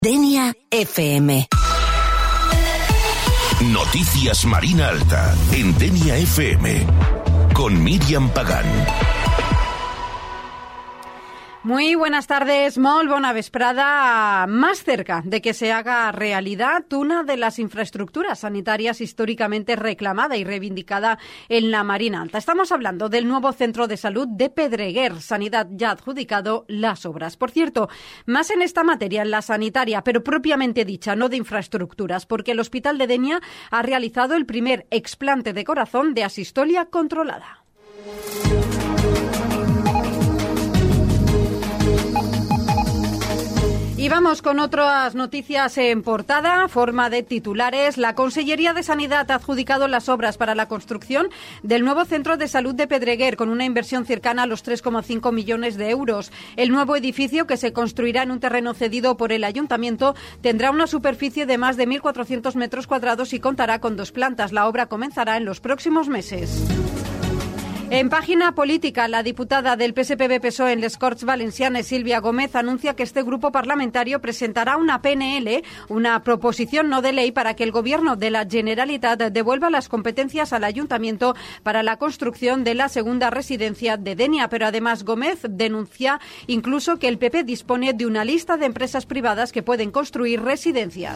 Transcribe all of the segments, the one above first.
Denia FM. Noticias Marina Alta en Denia FM con Míriam Pagán. Muy buenas tardes, molt bona vesprada. Más cerca de que se haga realidad una de las infraestructuras sanitarias históricamente reclamada y reivindicada en la Marina Alta. Estamos hablando del nuevo centro de salud de Pedreguer. Sanidad ya ha adjudicado las obras. Por cierto, más en esta materia, en la sanitaria, pero propiamente dicha, no de infraestructuras, porque el Hospital de Denia ha realizado el primer explante de corazón de asistolia controlada. Y vamos con otras noticias en portada, forma de titulares. La Consellería de Sanidad ha adjudicado las obras para la construcción del nuevo centro de salud de Pedreguer, con una inversión cercana a los 3,5 millones de euros. El nuevo edificio, que se construirá en un terreno cedido por el Ayuntamiento, tendrá una superficie de más de 1.400 metros cuadrados y contará con 2 plantas. La obra comenzará en los próximos meses. En página política, la diputada del PSPB-PSOE en les Corts Valencianes, Sílvia Gómez, anuncia que este grupo parlamentario presentará una PNL, una proposición no de ley, para que el Gobierno de la Generalitat devuelva las competencias al Ayuntamiento para la construcción de la segunda residencia de Denia. Pero además Gómez denuncia incluso que el PP dispone de una lista de empresas privadas que pueden construir residencias.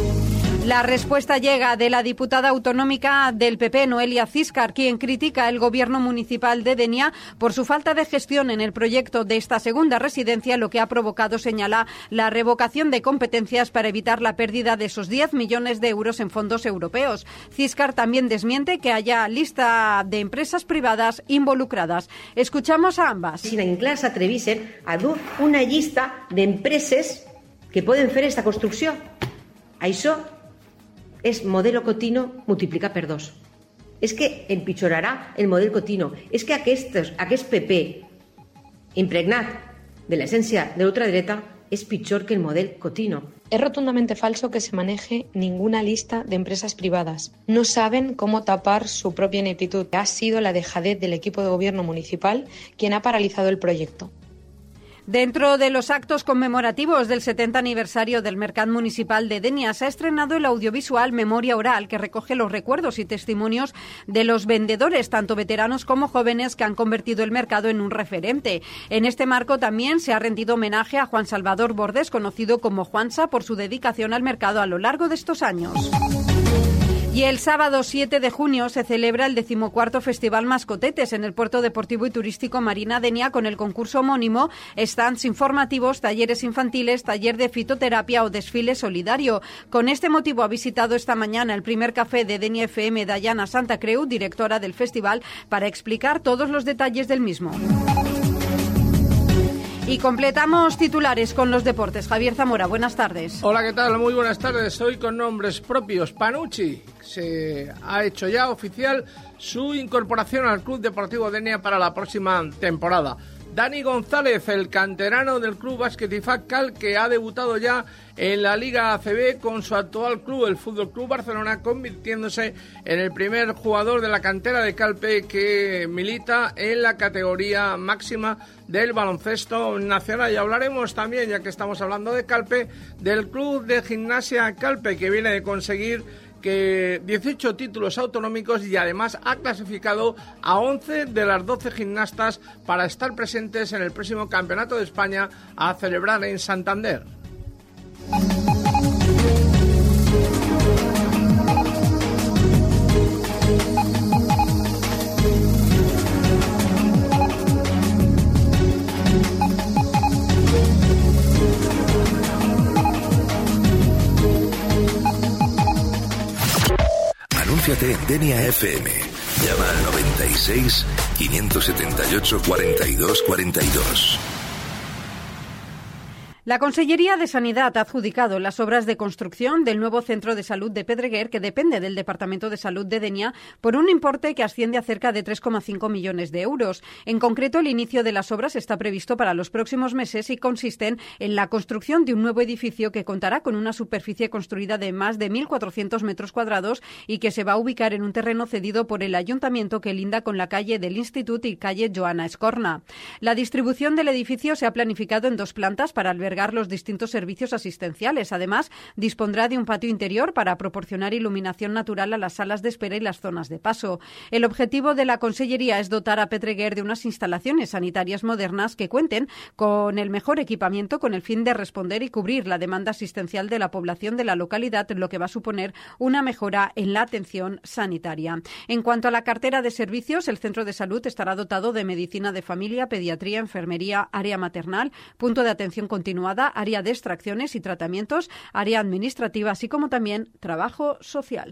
La respuesta llega de la diputada autonómica del PP, Noelia Ciscar, quien critica el gobierno municipal de Denia por su falta de gestión en el proyecto de esta segunda residencia, lo que ha provocado, señala, la revocación de competencias para evitar la pérdida de esos 10 millones de euros en fondos europeos. Ciscar también desmiente que haya lista de empresas privadas involucradas. Escuchamos a ambas. Si en clar s'atrevissin a dur una llista d'empreses que poden fer esta construcció. Això és modelo Cotino multiplicat per 2. És que empitjorarà el model Cotino. És que aquest PP impregnat de l'essència de l'ultradreta es pitjor que el model Cotino. Es rotundamente falso que se maneje ninguna lista de empresas privadas. No saben cómo tapar su propia ineptitud. Ha sido la dejadez del equipo de gobierno municipal quien ha paralizado el proyecto. Dentro de los actos conmemorativos del 70 aniversario del Mercat Municipal de Denia se ha estrenado el audiovisual Memoria Oral, que recoge los recuerdos y testimonios de los vendedores, tanto veteranos como jóvenes, que han convertido el mercado en un referente. En este marco también se ha rendido homenaje a Juan Salvador Bordes, conocido como Juansa, por su dedicación al mercado a lo largo de estos años. Y el sábado 7 de junio se celebra el 14º Festival Mascotetes en el Puerto Deportivo y Turístico Marina Denia, con el concurso homónimo, stands informativos, talleres infantiles, taller de fitoterapia o desfile solidario. Con este motivo ha visitado esta mañana el primer café de Denia FM Dayana Santa Creu, directora del festival, para explicar todos los detalles del mismo. Y completamos titulares con los deportes. Javier Zamora, buenas tardes. Hola, ¿qué tal? Muy buenas tardes. Hoy con nombres propios. Panucci se ha hecho ya oficial su incorporación al Club Deportivo Denia para la próxima temporada. Dani González, el canterano del Club Básquet IFAC Cal, que ha debutado ya en la Liga ACB con su actual club, el Fútbol Club Barcelona, convirtiéndose en el primer jugador de la cantera de Calpe que milita en la categoría máxima del baloncesto nacional. Y hablaremos también, ya que estamos hablando de Calpe, del Club de Gimnasia Calpe, que viene de conseguir 18 títulos autonómicos y además ha clasificado a 11 de las 12 gimnastas para estar presentes en el próximo Campeonato de España a celebrar en Santander. Anúnciate en Denia FM. Llama al 96 578 42 42. La Consellería de Sanidad ha adjudicado las obras de construcción del nuevo centro de salud de Pedreguer, que depende del Departamento de Salud de Denia, por un importe que asciende a cerca de 3,5 millones de euros. En concreto, el inicio de las obras está previsto para los próximos meses y consisten en la construcción de un nuevo edificio que contará con una superficie construida de más de 1.400 metros cuadrados y que se va a ubicar en un terreno cedido por el Ayuntamiento que linda con la calle del Institut y calle Joana Escorna. La distribución del edificio se ha planificado en 2 plantas para albergar albergar los distintos servicios asistenciales. Además, dispondrá de un patio interior para proporcionar iluminación natural a las salas de espera y las zonas de paso. El objetivo de la Consellería es dotar a Pedreguer de unas instalaciones sanitarias modernas que cuenten con el mejor equipamiento con el fin de responder y cubrir la demanda asistencial de la población de la localidad, lo que va a suponer una mejora en la atención sanitaria. En cuanto a la cartera de servicios, el centro de salud estará dotado de medicina de familia, pediatría, enfermería, área maternal, punto de atención continuada, área de extracciones y tratamientos, área administrativa, así como también trabajo social.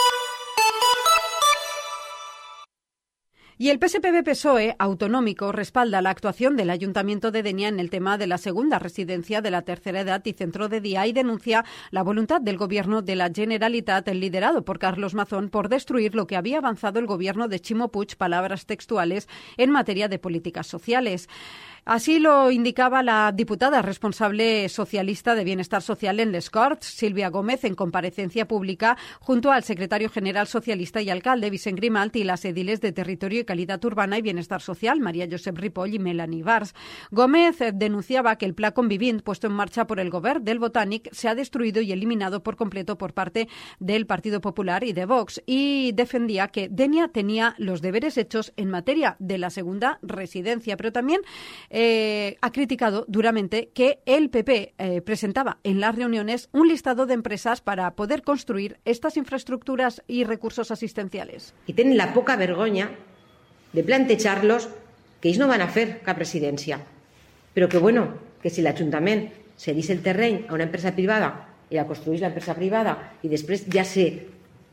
Y el PSPV-PSOE autonómico respalda la actuación del Ayuntamiento de Denia en el tema de la segunda residencia de la tercera edad y centro de día y denuncia la voluntad del Gobierno de la Generalitat, liderado por Carlos Mazón, por destruir lo que había avanzado el Gobierno de Ximo Puig, palabras textuales, en materia de políticas sociales. Así lo indicaba la diputada responsable socialista de Bienestar Social en Les Corts, Sílvia Gómez, en comparecencia pública junto al secretario general socialista y alcalde Vicent Grimalt y las ediles de Territorio y Calidad Urbana y Bienestar Social, María Josep Ripoll y Melanie Bars. Gómez denunciaba que el Pla Convivint puesto en marcha por el Govern del Botànic se ha destruido y eliminado por completo por parte del Partido Popular y de Vox, y defendía que Denia tenía los deberes hechos en materia de la segunda residencia, pero también ha criticado duramente que el PP presentaba en las reuniones un listado de empresas para poder construir estas infraestructuras y recursos asistenciales. Y tienen la poca vergonya de plantejar-los que ells no van a fer cap residència, però que, bueno, que si l'Ajuntament cedís el terreny a una empresa privada i la construís l'empresa privada i després ja se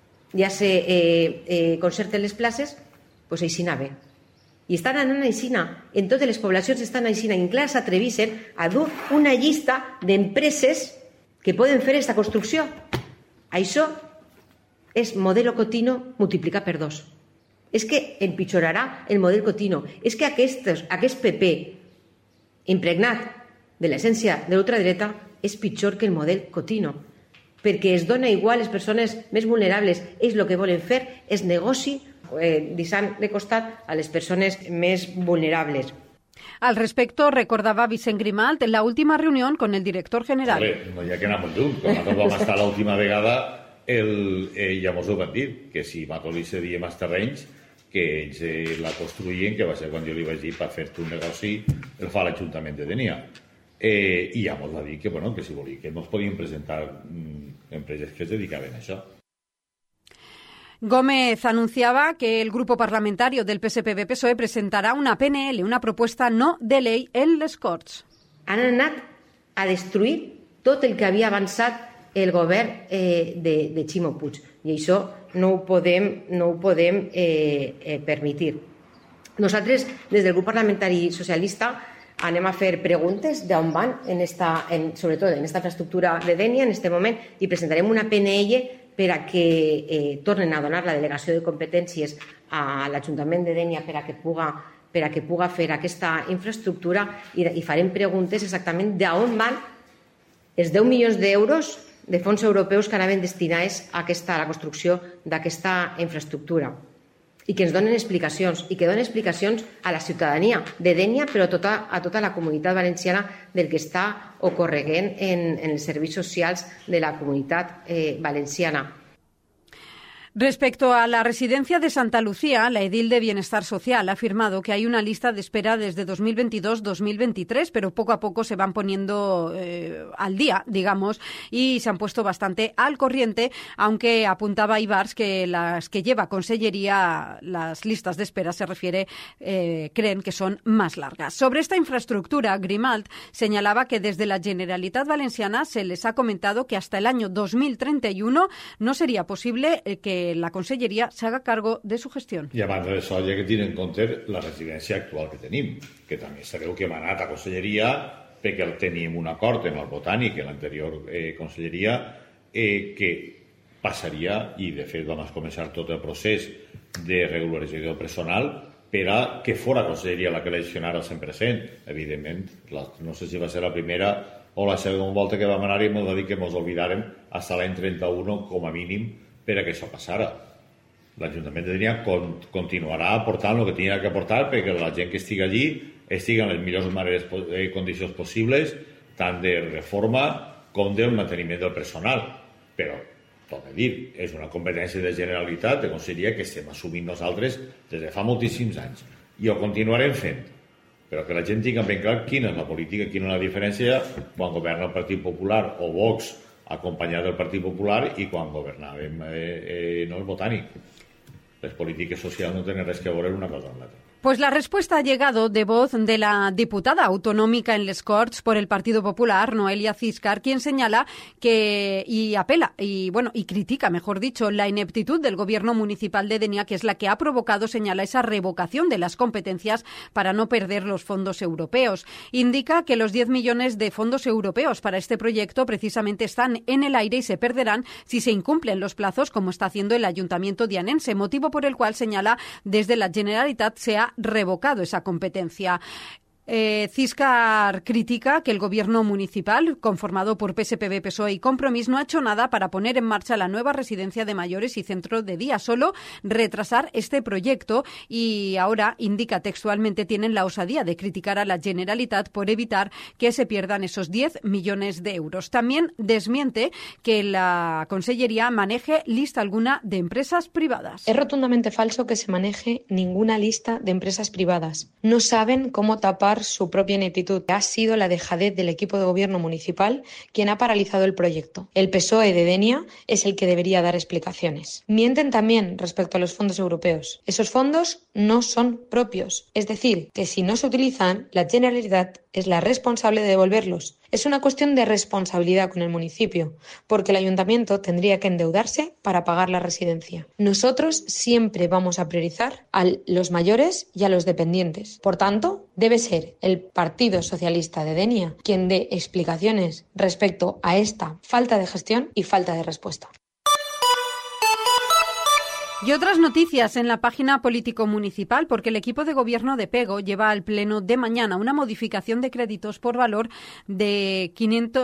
concerten les places, doncs així anava. I estan anant aixina, en totes les poblacions estan aixina, i encara s'atrevissen a dur una llista d'empreses que poden fer aquesta construcció. Això és modelo Cotino multiplicat per 2. És que empitjorarà el model Cotino. És que aquest PP impregnat de l'essència de l'ultradreta és pitjor que el model Cotino, perquè es dona igual a les persones més vulnerables. Ells el que volen fer és negoci deixant de costat a les persones més vulnerables. Al respecto, recordaba Vicent Grimalt en la última reunión con el director general. No hi ha que anar molt lluny. Quan nosaltres vam estar l'última vegada, ja mos ho van dir, que si nosaltres li cedíem els terrenys, que ells la construïen, que va ser quan jo li vaig dir per fer-te un negoci, el fa l'Ajuntament de Denia. I ja mos va dir que, bueno, que si volia, que no es podien presentar empreses que es dedicaven a això. Gómez anunciaba que el grupo parlamentario del PSPV-PSOE presentará una PNL, una propuesta no de ley, en les Corts. Han anat a destruir tot el que havia avançat el govern de Ximo Puig, i això no ho podem permetre. Nosaltres, des del grup parlamentari socialista, anem a fer preguntes d'on van, sobretot en aquesta infraestructura de Denia en aquest moment, i presentarem una PNL per a que tornen a donar la delegació de competències a l'Ajuntament de Denia per a que puga fer aquesta infraestructura, i farem preguntes exactament d'on van els 10 milions d'euros de fons europeus que anaven destinats a la construcció d'aquesta infraestructura, i que ens donen explicacions, i que donen explicacions a la ciutadania de Denia, però a tota la comunitat valenciana, del que està ocorrent en els serveis socials de la comunitat valenciana. Respecto a la residencia de Santa Lucía, la edil de Bienestar Social ha afirmado que hay una lista de espera desde 2022-2023, pero poco a poco se van poniendo al día, digamos, y se han puesto bastante al corriente, aunque apuntaba Ibars que las que lleva Consellería, las listas de espera se refiere, creen que son más largas. Sobre esta infraestructura, Grimalt señalaba que desde la Generalitat Valenciana se les ha comentado que hasta el año 2031 no sería posible que la Conselleria s'haga cargo de su gestió. I abans d'això hi ha que tenir en compte la residència actual que tenim, que també sabeu que hem anat a Conselleria perquè teníem un acord amb el Botànic en l'anterior Conselleria que passaria, i de fet vam començar tot el procés de regularització del personal per a que fora Conselleria la que l'addicionara al 100%. Evidentment, no sé si va ser la primera o la segona volta que vam anar i ens va dir que ens oblidàrem fins a l'any 31 com a mínim per a que això passara. L'Ajuntament de Denia continuarà aportant el que tenia que aportar perquè la gent que estigui allí estigui en les millors condicions possibles tant de reforma com del manteniment del personal. Però, torno a dir, és una competència de Generalitat, de Conselleria, que estem assumint nosaltres des de fa moltíssims anys. I ho continuarem fent. Però que la gent tingui ben clar quina és la política, quina és la diferència quan governa el Partit Popular o Vox acompanyat del Partit Popular i quan governàvem el Botànic. Les polítiques socials no tenen res que veure una cosa amb l'altra. Pues la respuesta ha llegado de voz de la diputada autonómica en Les Corts por el Partido Popular, Noelia Ciscar, quien señala que y critica, mejor dicho, la ineptitud del gobierno municipal de Denia, que es la que ha provocado, señala, esa revocación de las competencias para no perder los fondos europeos. Indica que los 10 millones de fondos europeos para este proyecto precisamente están en el aire y se perderán si se incumplen los plazos, como está haciendo el Ayuntamiento dianense, motivo por el cual, señala, desde la Generalitat se ha revocado esa competencia. Ciscar critica que el gobierno municipal, conformado por PSPB, PSOE y Compromís, no ha hecho nada para poner en marcha la nueva residencia de mayores y centro de día, solo retrasar este proyecto, y ahora, indica textualmente, tienen la osadía de criticar a la Generalitat por evitar que se pierdan esos 10 millones de euros. También desmiente que la Consellería maneje lista alguna de empresas privadas. Es rotundamente falso que se maneje ninguna lista de empresas privadas. No saben cómo tapar su propia ineptitud. Ha sido la dejadez del equipo de gobierno municipal quien ha paralizado el proyecto. El PSOE de Denia es el que debería dar explicaciones. Mienten también respecto a los fondos europeos. Esos fondos no son propios. Es decir, que si no se utilizan, la Generalitat es la responsable de devolverlos. Es una cuestión de responsabilidad con el municipio, porque el ayuntamiento tendría que endeudarse para pagar la residencia. Nosotros siempre vamos a priorizar a los mayores y a los dependientes. Por tanto, debe ser el Partido Socialista de Denia quien dé explicaciones respecto a esta falta de gestión y falta de respuesta. Y otras noticias en la página político municipal, porque el equipo de gobierno de Pego lleva al pleno de mañana una modificación de créditos por valor de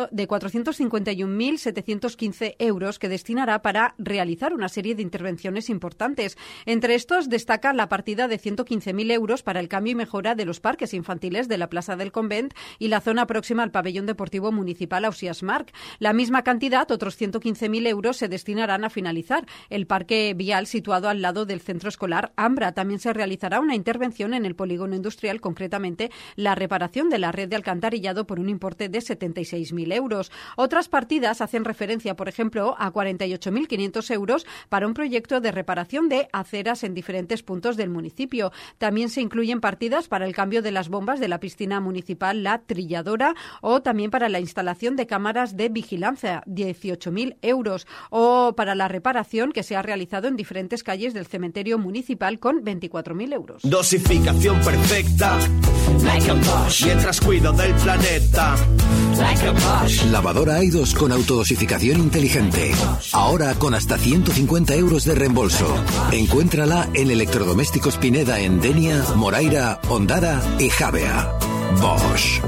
451.715 euros que destinará para realizar una serie de intervenciones importantes. Entre estos destaca la partida de 115.000 euros para el cambio y mejora de los parques infantiles de la Plaza del Convent y la zona próxima al pabellón deportivo municipal Ausiàs Marc. La misma cantidad, otros 115.000 euros, se destinarán a finalizar el parque vial situado al lado del centro escolar Ambra. También se realizará una intervención en el polígono industrial, concretamente la reparación de la red de alcantarillado por un importe de 76.000 euros. Otras partidas hacen referencia, por ejemplo, a 48.500 euros para un proyecto de reparación de aceras en diferentes puntos del municipio. También se incluyen partidas para el cambio de las bombas de la piscina municipal La Trilladora, o también para la instalación de cámaras de vigilancia, 18.000 euros, o para la reparación que se ha realizado en diferentes calles del cementerio municipal con 24.000 euros. Dosificación perfecta, like a Bosch, mientras cuido del planeta, like a Bosch. Lavadora i2 con autodosificación inteligente. Ahora con hasta 150 euros de reembolso. Encuéntrala en Electrodomésticos Pineda en Denia, Moraira, Ondara y Javea. Bosch.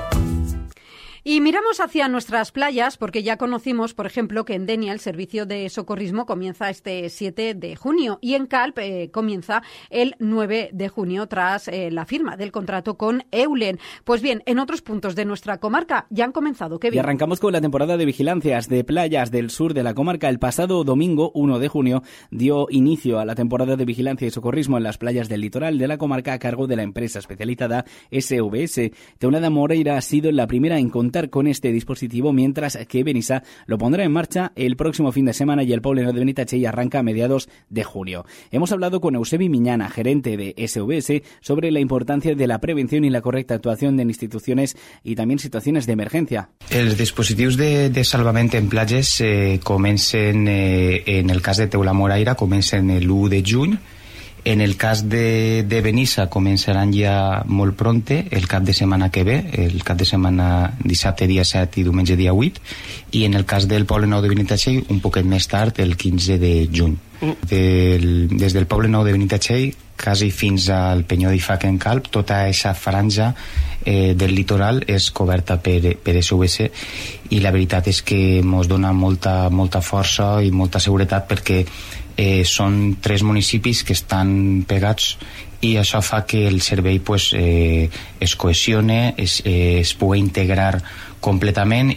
Y miramos hacia nuestras playas porque ya conocimos, por ejemplo, que en Denia el servicio de socorrismo comienza este 7 de junio y en Calp comienza el 9 de junio tras la firma del contrato con Eulen. Pues bien, en otros puntos de nuestra comarca ya han comenzado. ¿Qué bien? Y arrancamos con la temporada de vigilancias de playas del sur de la comarca. El pasado domingo, 1 de junio, dio inicio a la temporada de vigilancia y socorrismo en las playas del litoral de la comarca a cargo de la empresa especializada SVS. Teulada Moreira ha sido la primera en contar con este dispositivo, mientras que Benissa lo pondrá en marcha el próximo fin de semana y el Pobleno de Benitatxell arranca a mediados de junio. Hemos hablado con Eusebi Miñana, gerente de SVS, sobre la importancia de la prevención y la correcta actuación en instituciones y también situaciones de emergencia. Els dispositius de salvament en platges comencen, en el cas de Teulada Moreira, comencen l'1 de juny. En el cas de Benissa començaran ja molt pronte, el cap de setmana que ve, el cap de setmana dissabte dia 7 i diumenge dia 8, i en el cas del Poble Nou de Benitatxell un poquet més tard, el 15 de juny. Des del Poble Nou de Benitatxell quasi fins al Penyó d'Ifac-en-Calp, tota aquesta franja del litoral és coberta per SVC, i la veritat és que ens dona molta força i molta seguretat, perquè són 3 municipis que estan pegats, i això fa que el servei es cohesione, es pugui integrar completament,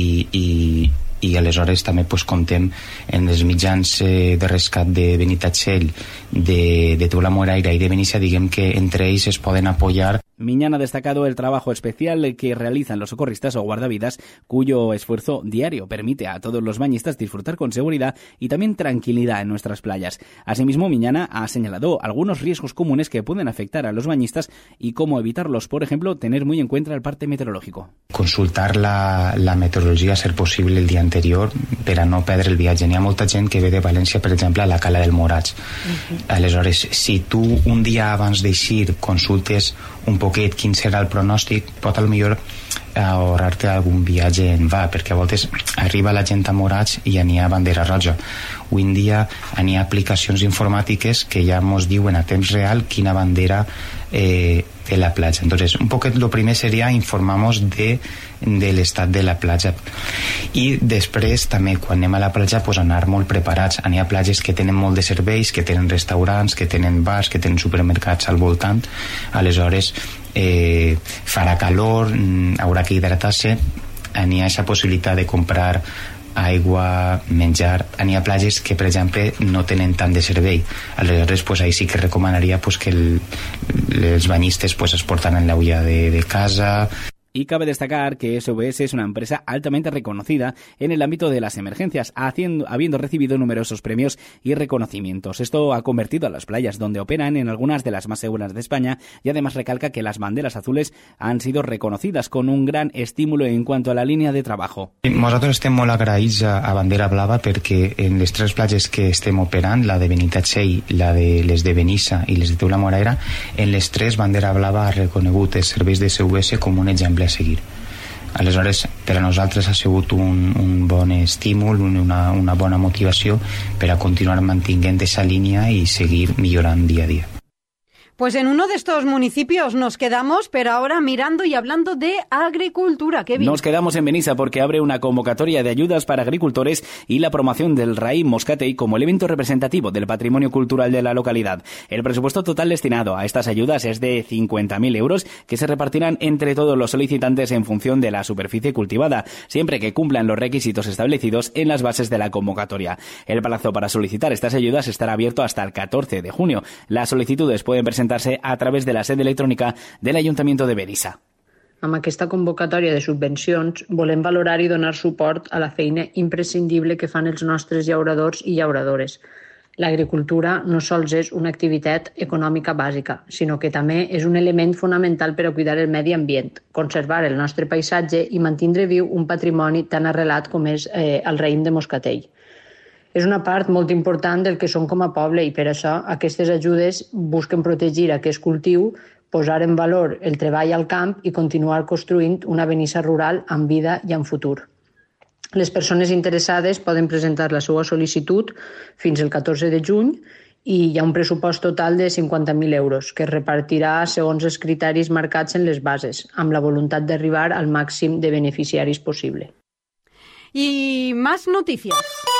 i aleshores també comptem en els mitjans de rescat de Benitatxell, de Teula-Moraira i de Benissa, diguem que entre ells es poden apoyar. Miñán ha destacado el trabajo especial que realizan los socorristas o guardavidas, cuyo esfuerzo diario permite a todos los bañistas disfrutar con seguridad y también tranquilidad en nuestras playas. Asimismo, Miñán ha señalado algunos riesgos comunes que pueden afectar a los bañistas y cómo evitarlos. Por ejemplo, tener muy en cuenta el parte meteorológico. Consultar la meteorologia, a ser possible, el dia anterior, per a no perdre el viatge. N'hi ha molta gent que ve de València, per exemple, a la Cala del Morats. Aleshores, si tu un dia abans d'eixir consultes un poquet quin serà el pronòstic, pot potser ahorrar-te algun viatge en va, perquè a voltes arriba la gent a Morats i ja n'hi ha bandera roja. Avui en dia n'hi ha aplicacions informàtiques que ja ens diuen a temps real quina bandera té la platja. Entonces, un poquet lo primer seria informar-nos de l'estat de la platja, i després també quan anem a la platja anar molt preparats. N'hi ha platges que tenen molt de serveis, que tenen restaurants, que tenen bars, que tenen supermercats al voltant. Aleshores farà calor, haurà que hidratar-se, n'hi ha aquesta possibilitat de comprar aigua, menjar. N'hi ha platges que, per exemple, no tenen tant de servei. Aleshores, ahí sí que recomanaria que els banyistes es porten en l'olla de casa. Y cabe destacar que SVS es una empresa altamente reconocida en el ámbito de las emergencias, habiendo recibido numerosos premios y reconocimientos. Esto ha convertido a las playas donde operan en algunas de las más seguras de España, y además recalca que las banderas azules han sido reconocidas con un gran estímulo en cuanto a la línea de trabajo. Nosaltres estem molt agraïts a Bandera Blava, perquè en les 3 platges que estem operant, la de Benitatxell, les de Benissa i les de Teula-Moraira, en les 3 Bandera Blava ha reconegut els serveis de SVS com un exemple a seguir. Aleshores, per a nosaltres ha sigut un bon estímul, una bona motivació per a continuar mantenint aquesta línia i seguir millorant dia a dia. Pues en uno de estos municipios nos quedamos, pero ahora mirando y hablando de agricultura. Kevin. Nos quedamos en Benissa porque abre una convocatoria de ayudas para agricultores y la promoción del raïm moscatell como el evento representativo del patrimonio cultural de la localidad. El presupuesto total destinado a estas ayudas es de 50.000 euros, que se repartirán entre todos los solicitantes en función de la superficie cultivada, siempre que cumplan los requisitos establecidos en las bases de la convocatoria. El plazo para solicitar estas ayudas estará abierto hasta el 14 de junio. Las solicitudes pueden presentarse a través de la sede electrònica del Ayuntamiento de Benissa. Amb aquesta convocatòria de subvencions volem valorar i donar suport a la feina imprescindible que fan els nostres llauradors i llauradores. L'agricultura no sols és una activitat econòmica bàsica, sinó que també és un element fonamental per a cuidar el medi ambient, conservar el nostre paisatge i mantenir viu un patrimoni tan arrelat com és el raïm de moscatell. És una part molt important del que som com a poble, i per això aquestes ajudes busquen protegir aquest cultiu, posar en valor el treball al camp i continuar construint una Benissa rural amb vida i amb futur. Les persones interessades poden presentar la seva sol·licitud fins el 14 de juny i hi ha un pressupost total de 50.000 euros que es repartirà segons els criteris marcats en les bases, amb la voluntat d'arribar al màxim de beneficiaris possible. Y más noticias.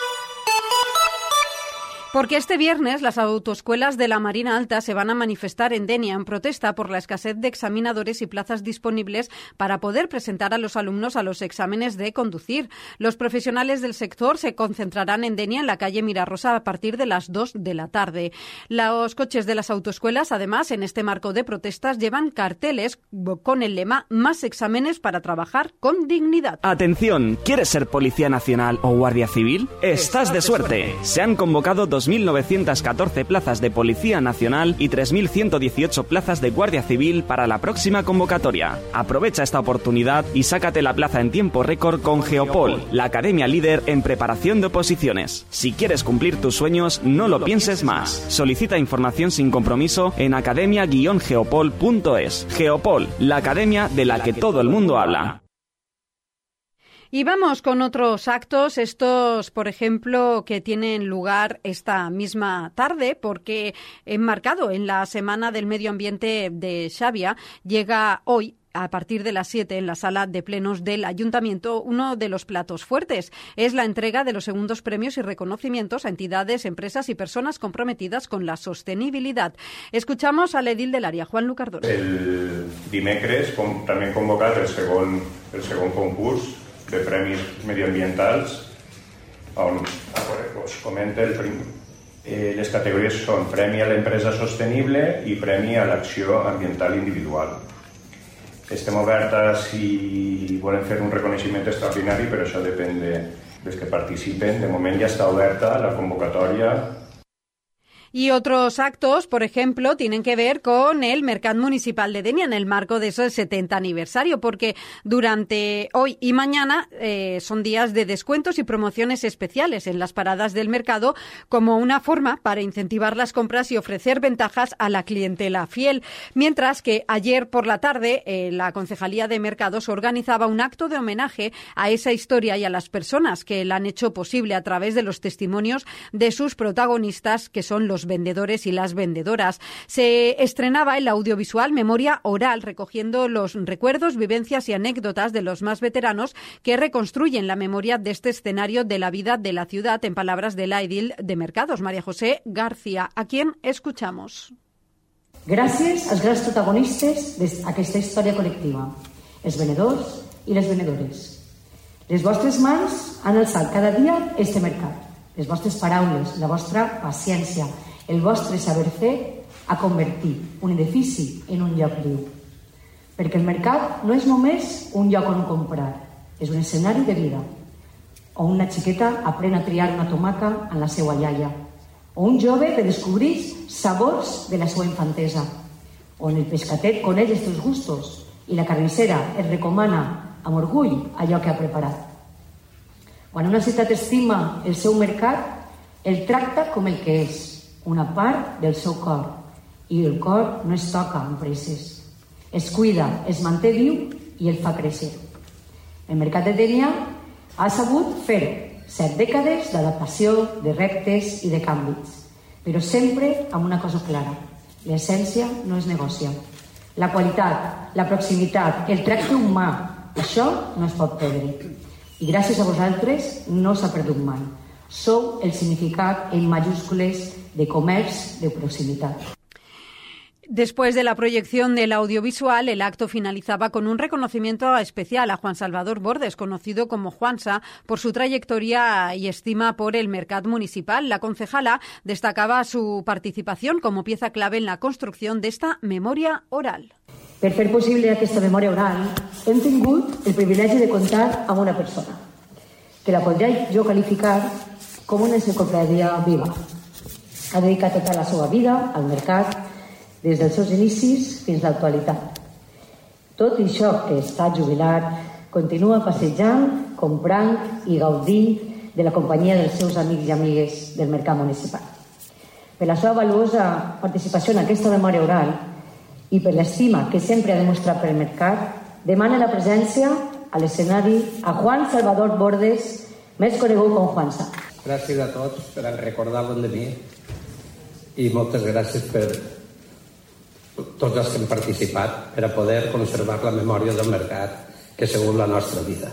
Porque este viernes las autoescuelas de la Marina Alta se van a manifestar en Denia en protesta por la escasez de examinadores y plazas disponibles para poder presentar a los alumnos a los exámenes de conducir. Los profesionales del sector se concentrarán en Denia, en la calle Mirarrosa, a partir de las 2 de la tarde. Los coches de las autoescuelas, además, en este marco de protestas, llevan carteles con el lema «Más exámenes para trabajar con dignidad». Atención, ¿quieres ser Policía Nacional o Guardia Civil? ¡Estás de suerte! Se han convocado 2.914 plazas de Policía Nacional y 3.118 plazas de Guardia Civil para la próxima convocatoria. Aprovecha esta oportunidad y sácate la plaza en tiempo récord con Geopol, la academia líder en preparación de oposiciones. Si quieres cumplir tus sueños, no lo pienses más. Solicita información sin compromiso en academia-geopol.es. Geopol, la academia de la que todo el mundo habla. Y vamos con otros actos, estos, por ejemplo, que tienen lugar esta misma tarde, porque enmarcado en la Semana del Medio Ambiente de Xàbia, llega hoy, a partir de las 7 en la sala de plenos del Ayuntamiento, uno de los platos fuertes. Es la entrega de los segundos premios y reconocimientos a entidades, empresas y personas comprometidas con la sostenibilidad. Escuchamos al edil de l'àrea, Juan Lucardón. El dimecres també hem convocat el segon concurs de premis mediambientals, on us comenta les categories són Premi a l'empresa sostenible i Premi a l'acció ambiental individual. Estem obertes si volen fer un reconeixement extraordinari, però això depèn dels que participen. De moment ja està oberta la convocatòria. Y otros actos, por ejemplo, tienen que ver con el Mercat Municipal de Denia en el marco de ese 70 aniversario, porque durante hoy y mañana son días de descuentos y promociones especiales en las paradas del mercado, como una forma para incentivar las compras y ofrecer ventajas a la clientela fiel. Mientras que ayer por la tarde la Concejalía de Mercados organizaba un acto de homenaje a esa historia y a las personas que la han hecho posible a través de los testimonios de sus protagonistas, que son los vendedores y las vendedoras. Se estrenaba el audiovisual Memoria Oral, recogiendo los recuerdos, vivencias y anécdotas de los más veteranos que reconstruyen la memoria de este escenario de la vida de la ciudad, en palabras de la edil de Mercados, María José García, a quien escuchamos. Gràcies als grans protagonistes d'aquesta història col·lectiva, els venedors i les venedores. Les vostres mans han alçat cada dia este mercat. Les vostres paraules, la vostra paciència, el vostre saber fer ha convertit un edifici en un lloc viu. Perquè el mercat no és només un lloc on comprar, és un escenari de vida, on una xiqueta aprèn a triar una tomaca en la seva iaia, o un jove que descobreix sabors de la seva infantesa, on el pescatet coneix els teus gustos i la carnissera et recomana amb orgull allò que ha preparat. Quan una ciutat estima el seu mercat, el tracta com el que és, una part del seu cor, i el cor no es toca amb presses. Es cuida, es manté viu i el fa créixer. El mercat de Denia ha sabut fer 7 dècades d'adaptació, de reptes i de canvis, però sempre amb una cosa clara: l'essència no es negocia. La qualitat, la proximitat, el tracte humà, això no es pot perdre. I gràcies a vosaltres no s'ha perdut mai. Sou el significat en mayúscules de comerç de proximitat. Después de la proyección del audiovisual, el acto finalizaba con un reconocimiento especial a Juan Salvador Bordes, conocido como Juansa, por su trayectoria y estima por el Mercat Municipal. La concejala destacaba su participación como pieza clave en la construcción de esta memoria oral. Per fer possible aquesta memòria oral, hem tingut el privilegi de comptar amb una persona, que la podria jo qualificar com una enciclopèdia viva. Ha dedicat tota la seva vida al mercat, des dels seus inicis fins a l'actualitat. Tot i això que està jubilat, continua passejant, comprant i gaudint de la companyia dels seus amics i amigues del mercat municipal. Per la seva valuosa participació en aquesta memòria oral i per l'estima que sempre ha demostrat per el mercat, demana la presència a l'escenari a Juan Salvador Bordes, més conegut com Juansa. Gràcies a tots per recordar-vos de mi i moltes gràcies per tots els que hem participat per a poder conservar la memòria del mercat, que según la nostra vida.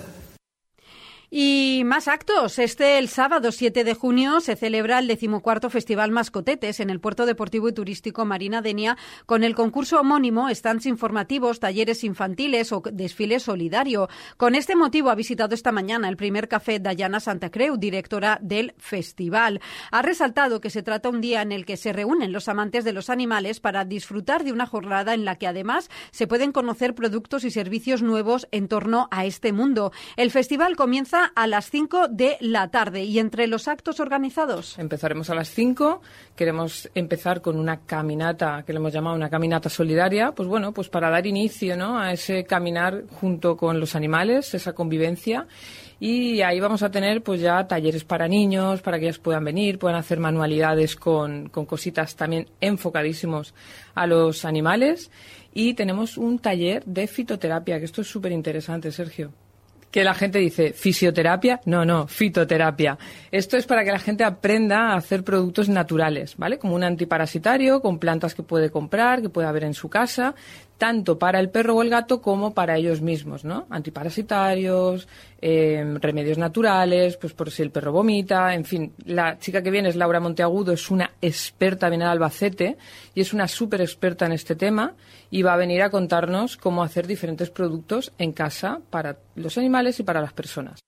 Y más actos. El sábado 7 de junio se celebra el 14º Festival Mascotetes en el Puerto Deportivo y Turístico Marina Denia, con el concurso homónimo, stands informativos, talleres infantiles o desfile solidario. Con este motivo ha visitado esta mañana el primer café Dayana Santa Creu, directora del festival. Ha resaltado que se trata un día en el que se reúnen los amantes de los animales para disfrutar de una jornada en la que además se pueden conocer productos y servicios nuevos en torno a este mundo. El festival comienza a las 5 de la tarde y entre los actos organizados. Empezaremos a las 5. Queremos empezar con una caminata que le hemos llamado una caminata solidaria, pues bueno, pues para dar inicio, ¿no?, a ese caminar junto con los animales, esa convivencia. Y ahí vamos a tener pues ya talleres para niños, para que ellos puedan venir, puedan hacer manualidades con cositas también enfocadísimos a los animales. Y tenemos un taller de fitoterapia, que esto es súper interesante, Sergio. que la gente dice, ¿fisioterapia? No, fitoterapia. Esto es para que la gente aprenda a hacer productos naturales, ¿vale? Como un antiparasitario, con plantas que puede comprar, que puede haber en su casa, tanto para el perro o el gato como para ellos mismos, ¿no? Antiparasitarios, remedios naturales, pues por si el perro vomita, en fin. La chica que viene es Laura Monteagudo, es una experta, viene de Albacete, y es una súper experta en este tema, y va a venir a contarnos cómo hacer diferentes productos en casa para los animales y para las personas.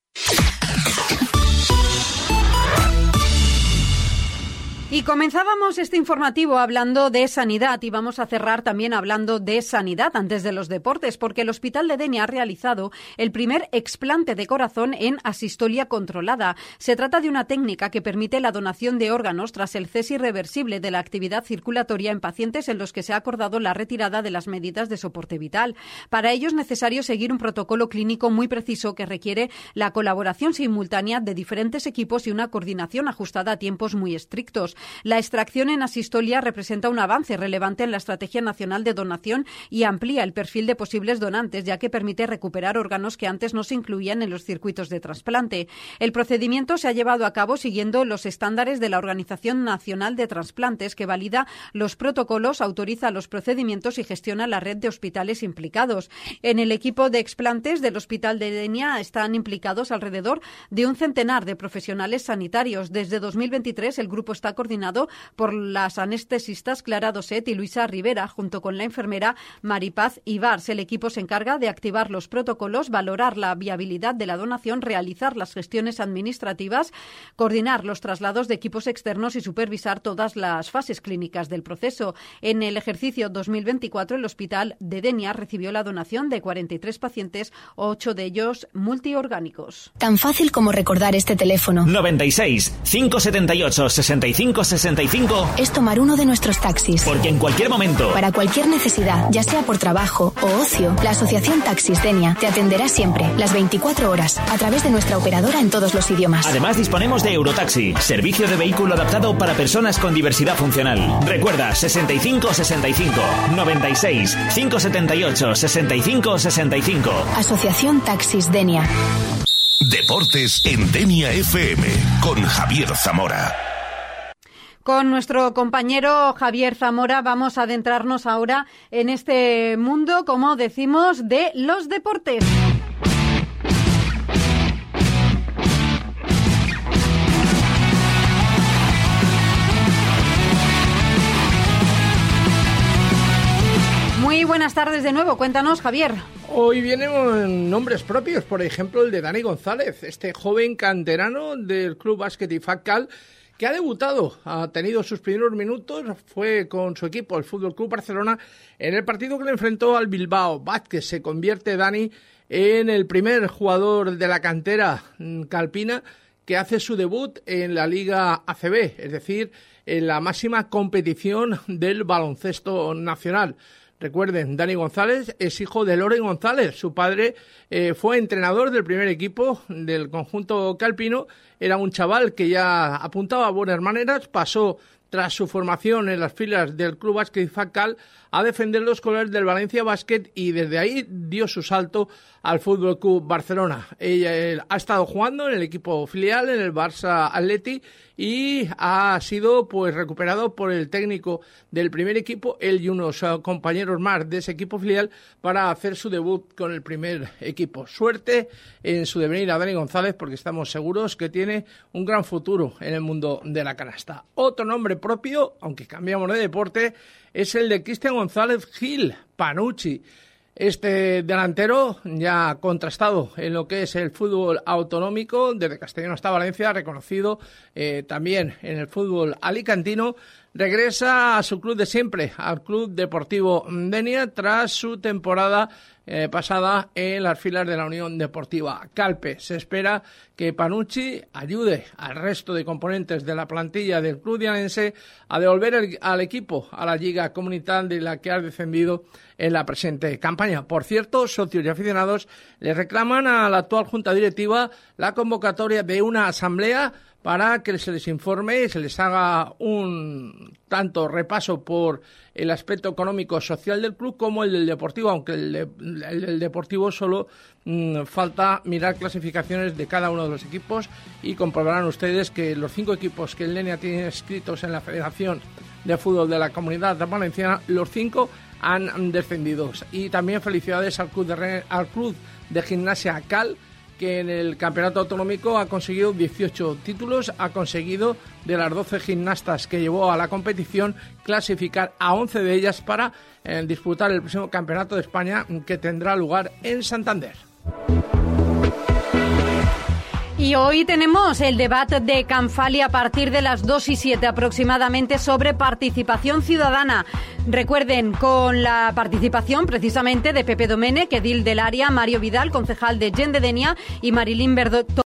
Y comenzábamos este informativo hablando de sanidad y vamos a cerrar también hablando de sanidad antes de los deportes, porque el Hospital de Denia ha realizado el primer explante de corazón en asistolia controlada. Se trata de una técnica que permite la donación de órganos tras el cese irreversible de la actividad circulatoria en pacientes en los que se ha acordado la retirada de las medidas de soporte vital. Para ello es necesario seguir un protocolo clínico muy preciso que requiere la colaboración simultánea de diferentes equipos y una coordinación ajustada a tiempos muy estrictos. La extracción en asistolia representa un avance relevante en la Estrategia Nacional de Donación y amplía el perfil de posibles donantes, ya que permite recuperar órganos que antes no se incluían en los circuitos de trasplante. El procedimiento se ha llevado a cabo siguiendo los estándares de la Organización Nacional de Trasplantes, que valida los protocolos, autoriza los procedimientos y gestiona la red de hospitales implicados. En el equipo de explantes del Hospital de Denia están implicados alrededor de un centenar de profesionales sanitarios. Desde 2023 el grupo está coordinado por las anestesistas Clara Doset y Luisa Rivera, junto con la enfermera Maripaz Ibars. El equipo se encarga de activar los protocolos, valorar la viabilidad de la donación, realizar las gestiones administrativas, coordinar los traslados de equipos externos y supervisar todas las fases clínicas del proceso. En el ejercicio 2024, el Hospital de Denia recibió la donación de 43 pacientes, 8 de ellos multiorgánicos. Tan fácil como recordar este teléfono. 96 578 65 65 es tomar uno de nuestros taxis. Porque en cualquier momento, para cualquier necesidad, ya sea por trabajo o ocio, la Asociación Taxis Denia te atenderá siempre, las 24 horas, a través de nuestra operadora en todos los idiomas. Además disponemos de Eurotaxi, servicio de vehículo adaptado para personas con diversidad funcional. Recuerda, 65 65 96 578 65 65. Asociación Taxis Denia. Deportes en Denia FM con Javier Zamora. Con nuestro compañero Javier Zamora vamos a adentrarnos ahora en este mundo, como decimos, de los deportes. Muy buenas tardes de nuevo, cuéntanos, Javier. Hoy vienen nombres propios, por ejemplo el de Dani González, este joven canterano del Club Básquet IFACAL, que ha debutado, ha tenido sus primeros minutos, fue con su equipo, el Fútbol Club Barcelona, en el partido que le enfrentó al Bilbao Basket. Se convierte Dani en el primer jugador de la cantera calpina que hace su debut en la Liga ACB, es decir, en la máxima competición del baloncesto nacional. Recuerden, Dani González es hijo de Loren González. Su padre fue entrenador del primer equipo del conjunto calpino. Era un chaval que ya apuntaba a buenas maneras. Pasó, tras su formación en las filas del Club Básquet IFACAL, a defender los colores del Valencia Basket y desde ahí dio su salto al Fútbol Club Barcelona. Él ha estado jugando en el equipo filial, en el Barça Athletic, y ha sido pues recuperado por el técnico del primer equipo, él y unos compañeros más de ese equipo filial, para hacer su debut con el primer equipo. Suerte en su devenir a Dani González, porque estamos seguros que tiene un gran futuro en el mundo de la canasta. Otro nombre propio, aunque cambiamos de deporte, es el de Cristian González Gil, Panucci. Este delantero, ya contrastado en lo que es el fútbol autonómico, desde Castellón hasta Valencia, reconocido también en el fútbol alicantino, regresa a su club de siempre, al Club Deportivo Denia, tras su temporada pasada en las filas de la Unión Deportiva Calpe. Se espera que Panucci ayude al resto de componentes de la plantilla del club dianense a devolver al equipo a la Liga Comunitaria, de la que ha descendido en la presente campaña. Por cierto, socios y aficionados le reclaman a la actual Junta Directiva la convocatoria de una asamblea para que se les informe y se les haga un tanto repaso por el aspecto económico-social del club como el del deportivo, aunque el del deportivo solo falta mirar clasificaciones de cada uno de los equipos, y comprobarán ustedes que los 5 equipos que el Denia tiene inscritos en la Federación de Fútbol de la Comunidad Valenciana, los 5 han descendido. Y también felicidades al club de Gimnasia Cal, que en el campeonato autonómico ha conseguido 18 títulos, ha conseguido de las 12 gimnastas que llevó a la competición clasificar a 11 de ellas para disputar el próximo campeonato de España, que tendrá lugar en Santander. Y hoy tenemos el debate de Canfali a partir de las 2:07 aproximadamente sobre participación ciudadana. Recuerden, con la participación precisamente de Pepe Domènech, edil del área, Mario Vidal, concejal de Gent de Denia, y Marilyn Verdot.